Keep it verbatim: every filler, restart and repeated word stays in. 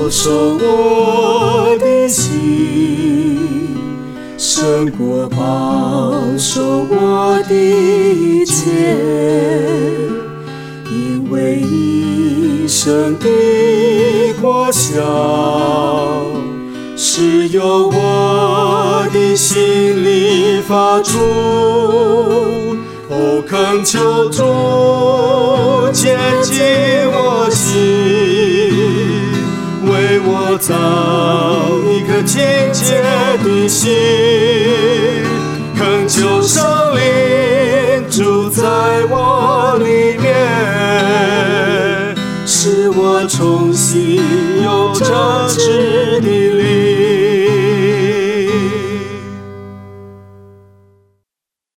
保守我的心，胜过保守我的一切，因为一生的果效是由我的心里发出。哦，恳求主洁净我心，为我造一颗清洁的心，恳求圣灵住在我里面，使我重新